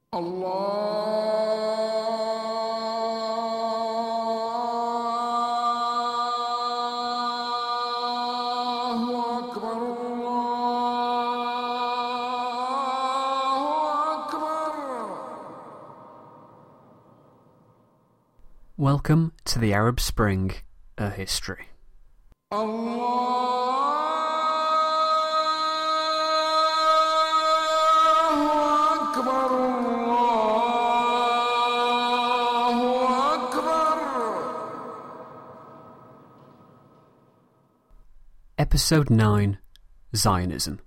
Allahu Akbar, Allahu Akbar. Welcome to the Arab Spring, a history. Episode 9, Zionism.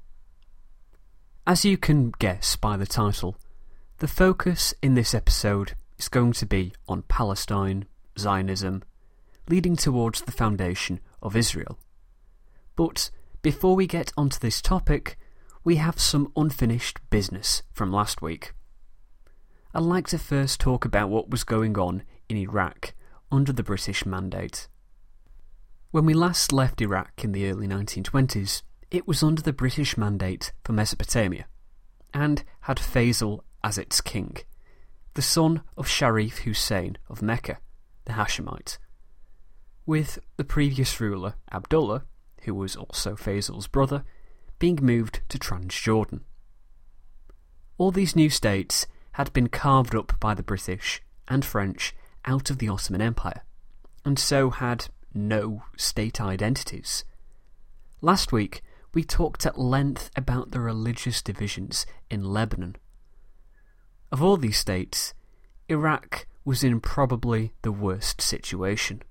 As you can guess by the title, the focus in this episode is going to be on Palestine, Zionism, leading towards the foundation of Israel. But before we get onto this topic, we have some unfinished business from last week. I'd like to first talk about what was going on in Iraq under the British Mandate. When we last left Iraq in the early 1920s, it was under the British Mandate for Mesopotamia, and had Faisal as its king, the son of Sharif Hussein of Mecca, the Hashemite, with the previous ruler, Abdullah, who was also Faisal's brother, being moved to Transjordan. All these new states had been carved up by the British and French out of the Ottoman Empire, and so had no state identities. Last week, we talked at length about the religious divisions in Lebanon. Of all these states, Iraq was in probably the worst situation.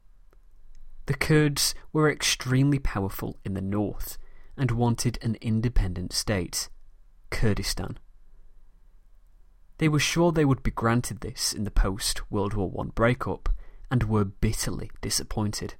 The Kurds were extremely powerful in the north and wanted an independent state, Kurdistan. They were sure they would be granted this in the post-World War I breakup, and were bitterly disappointed.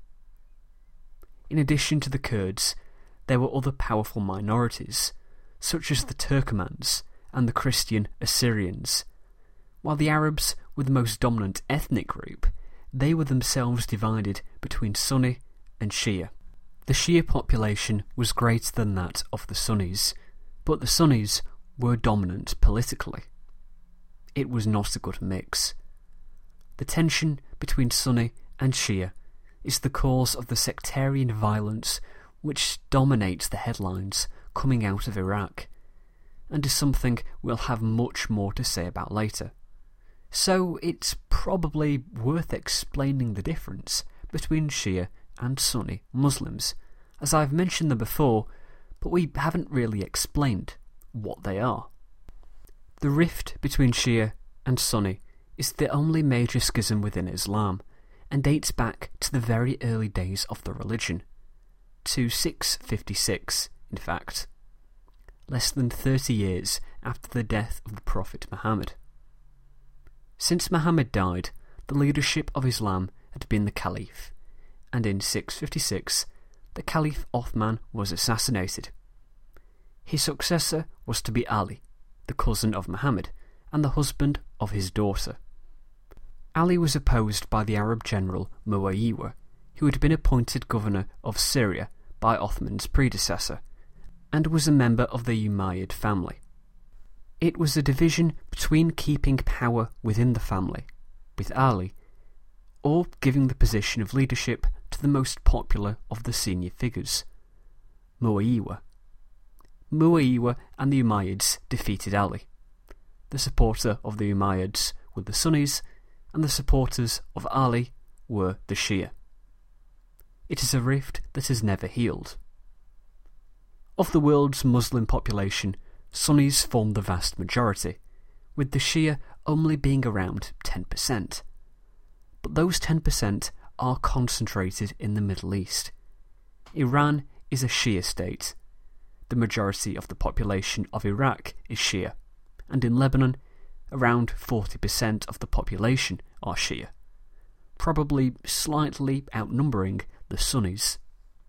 In addition to the Kurds, there were other powerful minorities, such as the Turkomans and the Christian Assyrians. While the Arabs were the most dominant ethnic group, they were themselves divided between Sunni and Shia. The Shia population was greater than that of the Sunnis, but the Sunnis were dominant politically. It was not a good mix. The tension between Sunni and Shia is the cause of the sectarian violence which dominates the headlines coming out of Iraq, and is something we'll have much more to say about later. So it's probably worth explaining the difference between Shia and Sunni Muslims, as I've mentioned them before, but we haven't really explained what they are. The rift between Shia and Sunni is the only major schism within Islam, and dates back to the very early days of the religion, to 656 in fact, less than 30 years after the death of the Prophet Muhammad. Since Muhammad died, the leadership of Islam had been the Caliph, and in 656 the Caliph Othman was assassinated. His successor was to be Ali, the cousin of Muhammad, and the husband of his daughter. Ali was opposed by the Arab general Muwayhiwa, who had been appointed governor of Syria by Othman's predecessor, and was a member of the Umayyad family. It was a division between keeping power within the family, with Ali, or giving the position of leadership to the most popular of the senior figures, Muwayhiwa. Muwayhiwa and the Umayyads defeated Ali. The supporter of the Umayyads were the Sunnis, and the supporters of Ali were the Shia. It is a rift that has never healed. Of the world's Muslim population, Sunnis form the vast majority, with the Shia only being around 10%. But those 10% are concentrated in the Middle East. Iran is a Shia state. The majority of the population of Iraq is Shia, and in Lebanon, around 40% of the population are Shia, probably slightly outnumbering the Sunnis.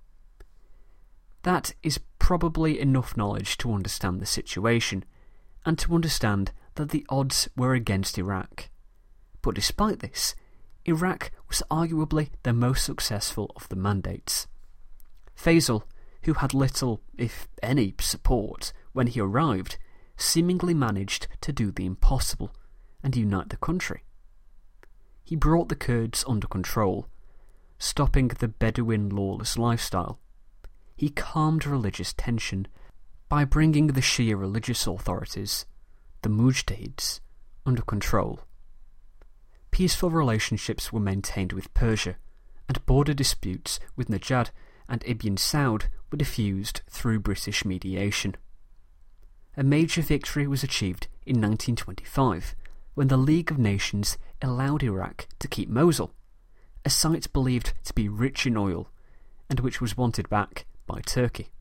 That is probably enough knowledge to understand the situation, and to understand that the odds were against Iraq. But despite this, Iraq was arguably the most successful of the mandates. Faisal, who had little, if any, support when he arrived, seemingly managed to do the impossible and unite the country. He brought the Kurds under control, stopping the Bedouin lawless lifestyle. He calmed religious tension by bringing the Shia religious authorities, the Mujtahids, under control. Peaceful relationships were maintained with Persia, and border disputes with Najad and Ibn Saud were diffused through British mediation. A major victory was achieved in 1925 when the League of Nations allowed Iraq to keep Mosul, a site believed to be rich in oil and which was wanted back by Turkey.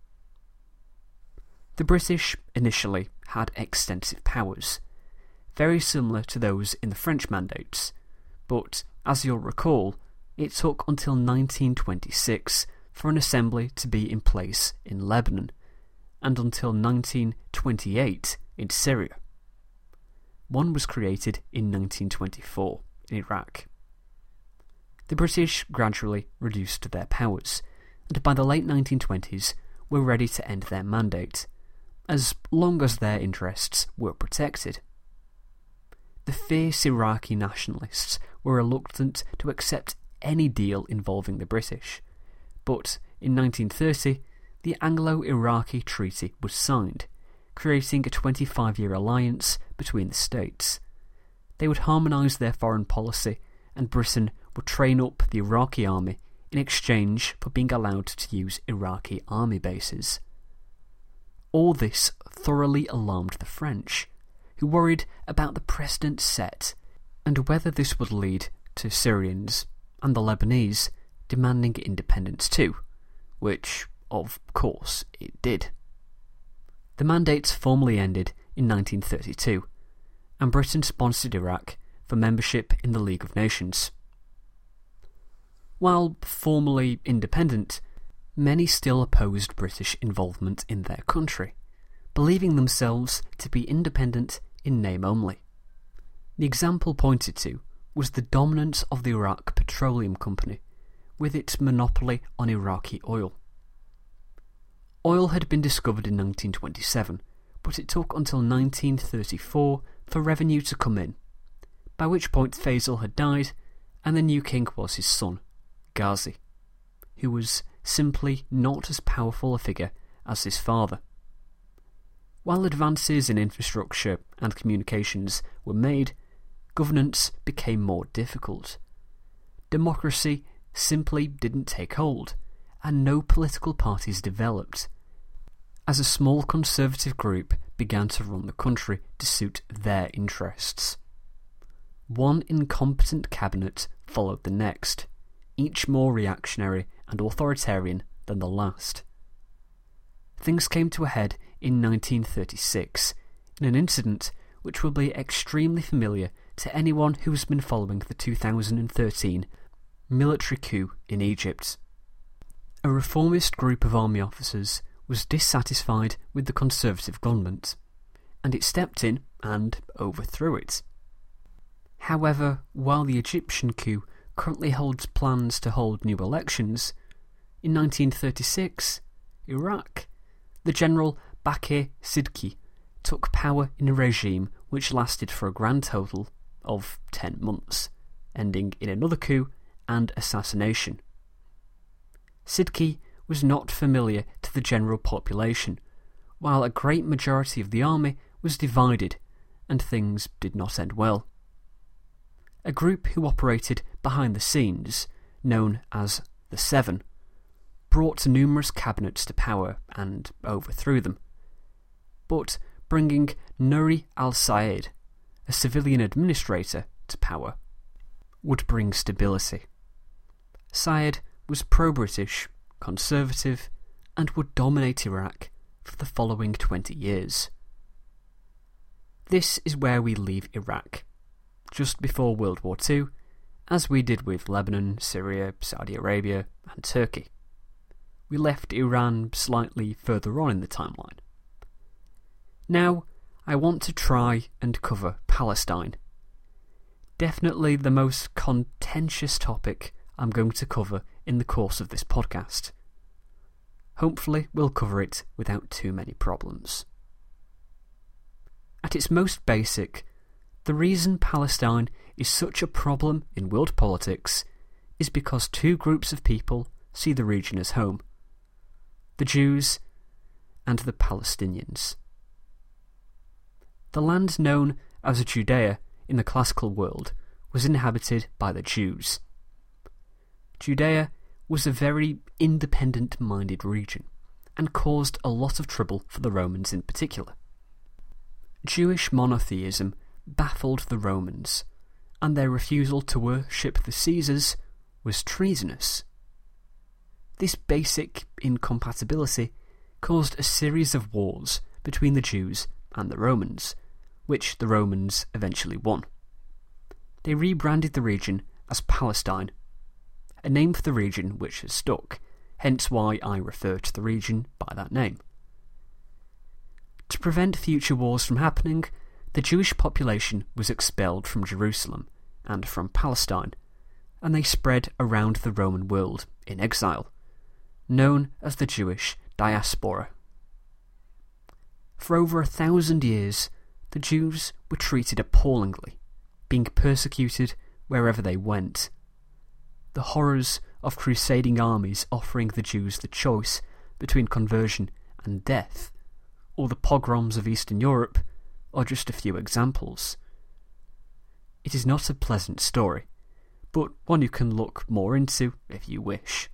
The British initially had extensive powers, very similar to those in the French mandates, but, as you'll recall, it took until 1926 for an assembly to be in place in Lebanon, and until 1928 in Syria. One was created in 1924 in Iraq. The British gradually reduced their powers, and by the late 1920s were ready to end their mandate, as long as their interests were protected. The fierce Iraqi nationalists were reluctant to accept any deal involving the British, but in 1930 the Anglo-Iraqi Treaty was signed, creating a 25-year alliance between the states. They would harmonise their foreign policy, and Britain would train up the Iraqi army in exchange for being allowed to use Iraqi army bases. All this thoroughly alarmed the French, who worried about the precedent set and whether this would lead to Syrians and the Lebanese demanding independence too, which, of course, it did. The mandates formally ended in 1932, and Britain sponsored Iraq for membership in the League of Nations. While formally independent, many still opposed British involvement in their country, believing themselves to be independent in name only. The example pointed to was the dominance of the Iraq Petroleum Company, with its monopoly on Iraqi oil. Oil had been discovered in 1927, but it took until 1934 for revenue to come in, by which point Faisal had died, and the new king was his son, Ghazi, who was simply not as powerful a figure as his father. While advances in infrastructure and communications were made, governance became more difficult. Democracy simply didn't take hold, and no political parties developed, as a small conservative group began to run the country to suit their interests. One incompetent cabinet followed the next, each more reactionary and authoritarian than the last. Things came to a head in 1936 in an incident which will be extremely familiar to anyone who has been following the 2013 military coup in Egypt. A reformist group of army officers was dissatisfied with the conservative government, and it stepped in and overthrew it. However, while the Egyptian coup currently holds plans to hold new elections, in 1936, Iraq, the General Bakir Siddiqui took power in a regime which lasted for a grand total of 10 months, ending in another coup and assassination. Siddiqui was not familiar to the general population, while a great majority of the army was divided, and things did not end well. A group who operated behind the scenes, known as the Seven, brought numerous cabinets to power and overthrew them, but bringing Nuri al-Sayed, a civilian administrator, to power would bring stability. Sayed was pro-British, conservative, and would dominate Iraq for the following 20 years. This is where we leave Iraq, just before World War II, as we did with Lebanon, Syria, Saudi Arabia, and Turkey. We left Iran slightly further on in the timeline. Now, I want to try and cover Palestine. Definitely the most contentious topic I'm going to cover in the course of this podcast. Hopefully we'll cover it without too many problems. At its most basic, the reason Palestine is such a problem in world politics is because two groups of people see the region as home: the Jews and the Palestinians. The land known as Judea in the classical world was inhabited by the Jews. Judea was a very independent-minded region and caused a lot of trouble for the Romans in particular. Jewish monotheism baffled the Romans, and their refusal to worship the Caesars was treasonous. This basic incompatibility caused a series of wars between the Jews and the Romans, which the Romans eventually won. They rebranded the region as Palestine, a name for the region which has stuck, hence why I refer to the region by that name. To prevent future wars from happening, the Jewish population was expelled from Jerusalem and from Palestine, and they spread around the Roman world in exile, known as the Jewish diaspora. For over 1,000 years, the Jews were treated appallingly, being persecuted wherever they went. The horrors of crusading armies offering the Jews the choice between conversion and death, or the pogroms of Eastern Europe, are just a few examples. It is not a pleasant story, but one you can look more into if you wish.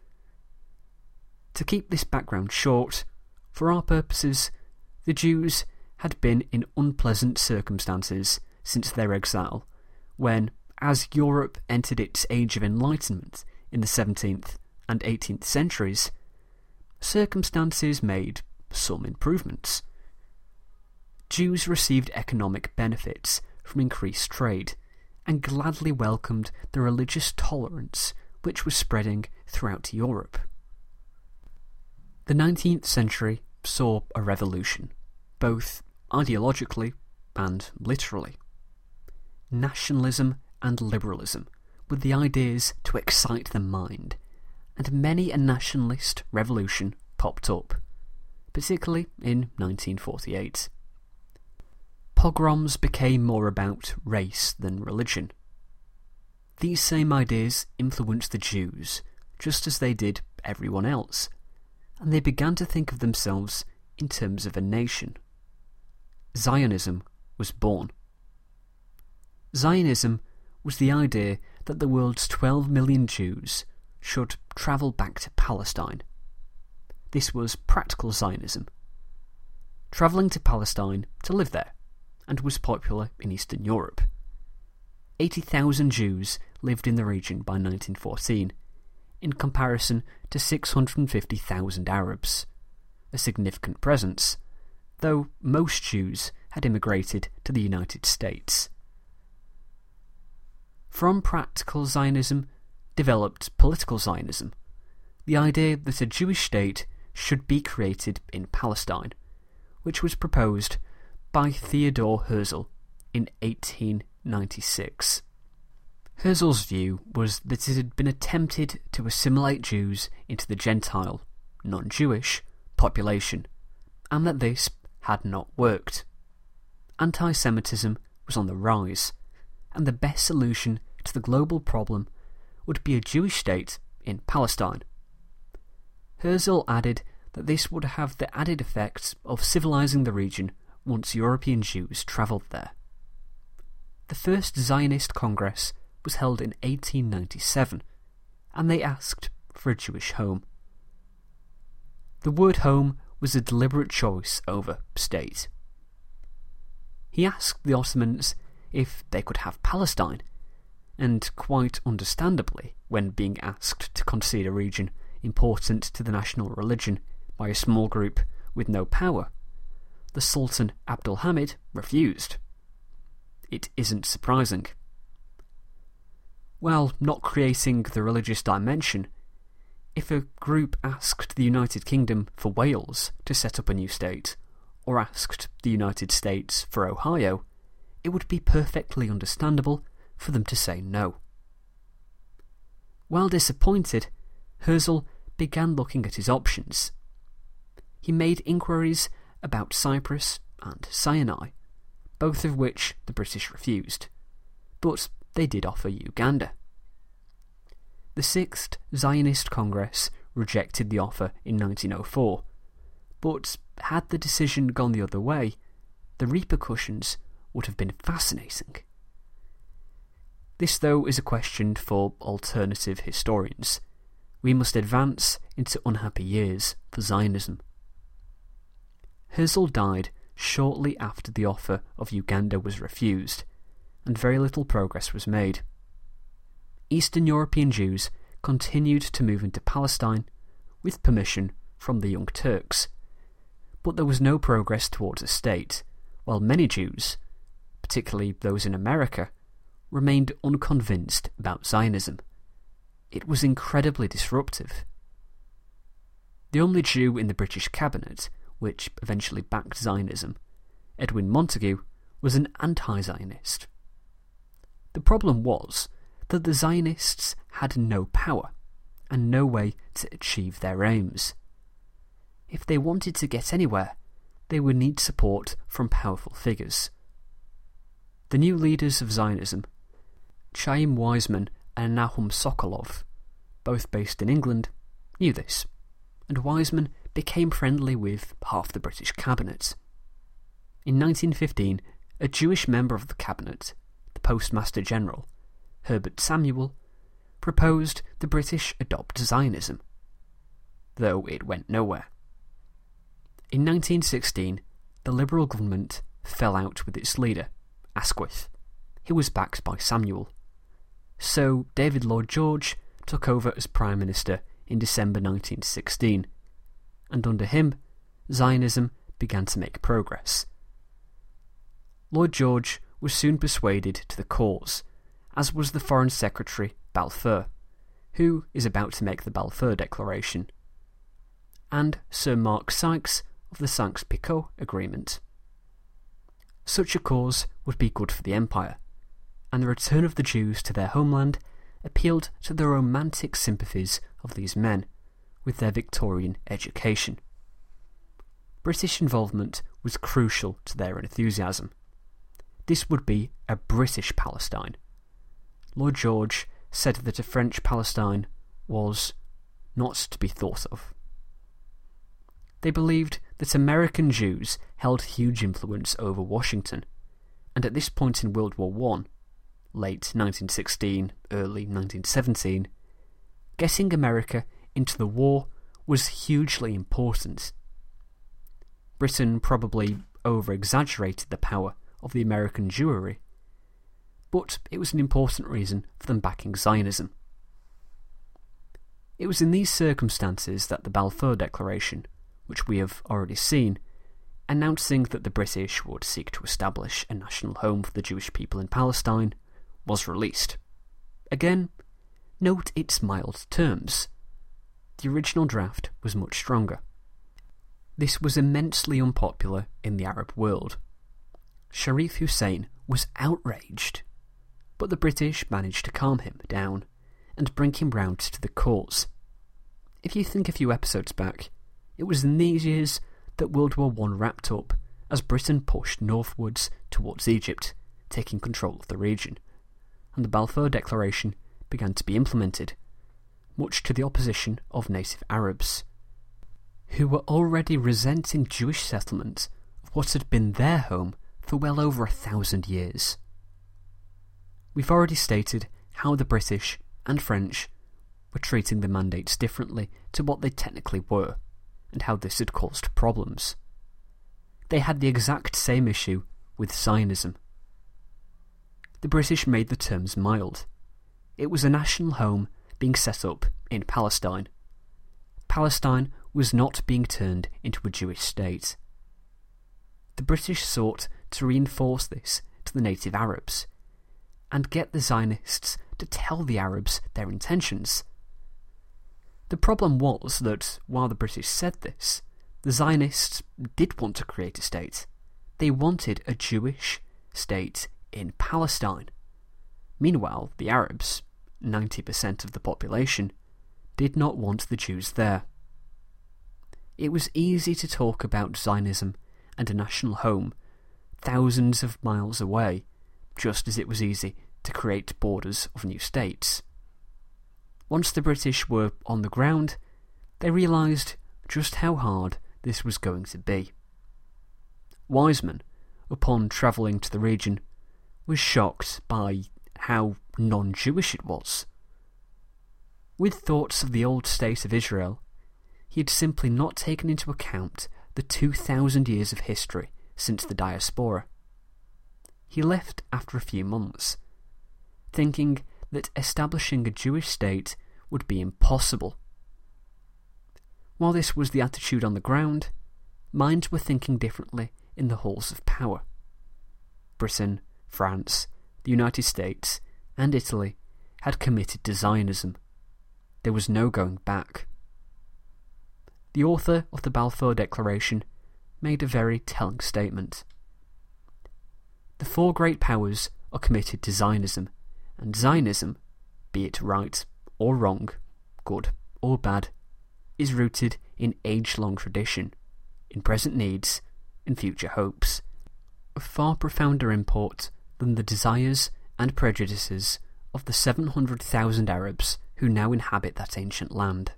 To keep this background short, for our purposes, the Jews had been in unpleasant circumstances since their exile, when, as Europe entered its Age of Enlightenment in the 17th and 18th centuries, circumstances made some improvements. Jews received economic benefits from increased trade, and gladly welcomed the religious tolerance which was spreading throughout Europe. The 19th century saw a revolution, both ideologically and literally. Nationalism and liberalism were the ideas to excite the mind, and many a nationalist revolution popped up, particularly in 1948. Pogroms became more about race than religion. These same ideas influenced the Jews, just as they did everyone else, and they began to think of themselves in terms of a nation. Zionism was born. Zionism was the idea that the world's 12 million Jews should travel back to Palestine. This was practical Zionism, travelling to Palestine to live there, and was popular in Eastern Europe. 80,000 Jews lived in the region by 1914, in comparison to 650,000 Arabs, a significant presence, though most Jews had immigrated to the United States. From practical Zionism developed political Zionism, the idea that a Jewish state should be created in Palestine, which was proposed by Theodor Herzl in 1896. Herzl's view was that it had been attempted to assimilate Jews into the Gentile, non-Jewish, population, and that this had not worked. Anti-Semitism was on the rise, and the best solution to the global problem would be a Jewish state in Palestine. Herzl added that this would have the added effect of civilizing the region once European Jews travelled there. The first Zionist Congress was held in 1897, and they asked for a Jewish home. The word home was a deliberate choice over state. He asked the Ottomans if they could have Palestine, and quite understandably, when being asked to concede a region important to the national religion by a small group with no power, the Sultan Abdul Hamid refused. It isn't surprising. While not creating the religious dimension, if a group asked the United Kingdom for Wales to set up a new state, or asked the United States for Ohio, it would be perfectly understandable for them to say no. While disappointed, Herzl began looking at his options. He made inquiries about Cyprus and Sinai, both of which the British refused, but they did offer Uganda. The Sixth Zionist Congress rejected the offer in 1904, but had the decision gone the other way, the repercussions would have been fascinating. This, though, is a question for alternative historians. We must advance into unhappy years for Zionism. Herzl died shortly after the offer of Uganda was refused, and very little progress was made. Eastern European Jews continued to move into Palestine with permission from the Young Turks, but there was no progress towards a state, while many Jews, particularly those in America, remained unconvinced about Zionism. It was incredibly disruptive. The only Jew in the British cabinet, which eventually backed Zionism, Edwin Montagu, was an anti-Zionist. The problem was that the Zionists had no power and no way to achieve their aims. If they wanted to get anywhere, they would need support from powerful figures. The new leaders of Zionism, Chaim Weizmann and Nahum Sokolov, both based in England, knew this, and Weizmann became friendly with half the British cabinet. In 1915, a Jewish member of the cabinet, the Postmaster General, Herbert Samuel, proposed the British adopt Zionism, though it went nowhere. In 1916, the Liberal government fell out with its leader, Asquith, who was backed by Samuel. So David Lloyd George took over as Prime Minister in December 1916, and under him, Zionism began to make progress. Lloyd George was soon persuaded to the cause, as was the Foreign Secretary Balfour, who is about to make the Balfour Declaration, and Sir Mark Sykes of the Sykes-Picot Agreement. Such a cause would be good for the Empire, and the return of the Jews to their homeland appealed to the romantic sympathies of these men with their Victorian education. British involvement was crucial to their enthusiasm. This would be a British Palestine. Lloyd George said that a French Palestine was not to be thought of. They believed that American Jews held huge influence over Washington, and at this point in World War I, late 1916, early 1917, getting America into the war was hugely important. Britain probably over-exaggerated the power of the American Jewry, but it was an important reason for them backing Zionism. It was in these circumstances that the Balfour Declaration, which we have already seen, announcing that the British would seek to establish a national home for the Jewish people in Palestine, was released. Again, note its mild terms. The original draft was much stronger. This was immensely unpopular in the Arab world. Sharif Hussein was outraged, but the British managed to calm him down and bring him round to the cause. If you think a few episodes back, it was in these years that World War I wrapped up as Britain pushed northwards towards Egypt, taking control of the region, and the Balfour Declaration began to be implemented, much to the opposition of native Arabs, who were already resenting Jewish settlement of what had been their home for well over 1,000 years. We've already stated how the British and French were treating the mandates differently to what they technically were, and how this had caused problems. They had the exact same issue with Zionism. The British made the terms mild. It was a national home being set up in Palestine. Palestine was not being turned into a Jewish state. The British sought to reinforce this to the native Arabs, and get the Zionists to tell the Arabs their intentions. The problem was that while the British said this, the Zionists did want to create a state. They wanted a Jewish state in Palestine. Meanwhile, the Arabs, 90% of the population, did not want the Jews there. It was easy to talk about Zionism and a national home thousands of miles away, just as it was easy to create borders of new states. Once the British were on the ground, they realised just how hard this was going to be. Wiseman, upon travelling to the region, was shocked by how non-Jewish it was. With thoughts of the old state of Israel, he had simply not taken into account the 2,000 years of history since the diaspora. He left after a few months, thinking that establishing a Jewish state would be impossible. While this was the attitude on the ground, minds were thinking differently in the halls of power. Britain, France, the United States, and Italy had committed to Zionism. There was no going back. The author of the Balfour Declaration made a very telling statement. The four great powers are committed to Zionism, and Zionism, be it right or wrong, good or bad, is rooted in age-long tradition, in present needs, and future hopes, of far profounder import than the desires and prejudices of the 700,000 Arabs who now inhabit that ancient land.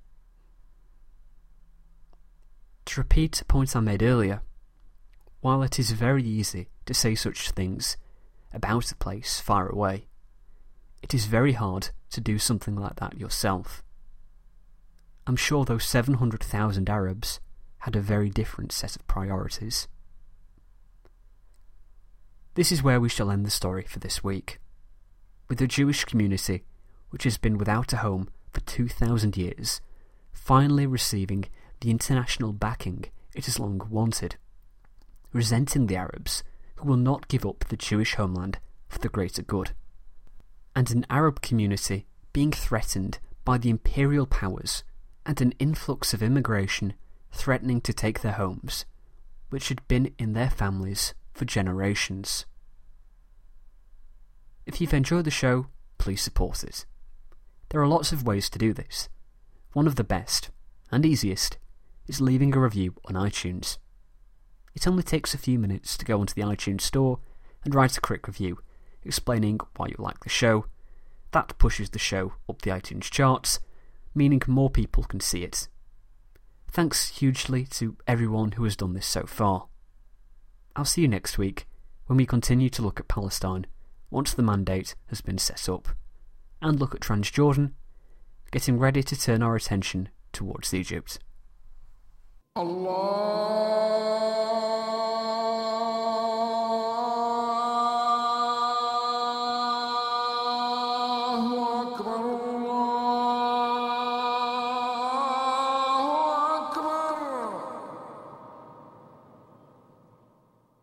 To repeat a point I made earlier, while it is very easy to say such things about a place far away, it is very hard to do something like that yourself. I'm sure those 700,000 Arabs had a very different set of priorities. This is where we shall end the story for this week, with the Jewish community, which has been without a home for 2,000 years, finally receiving the international backing it has long wanted, resenting the Arabs who will not give up the Jewish homeland for the greater good, and an Arab community being threatened by the imperial powers and an influx of immigration threatening to take their homes, which had been in their families for generations. If you've enjoyed the show, please support it. There are lots of ways to do this. One of the best, and easiest, is leaving a review on iTunes. It only takes a few minutes to go onto the iTunes store and write a quick review, explaining why you like the show. That pushes the show up the iTunes charts, meaning more people can see it. Thanks hugely to everyone who has done this so far. I'll see you next week when we continue to look at Palestine once the mandate has been set up, and look at Transjordan, getting ready to turn our attention towards Egypt. Allah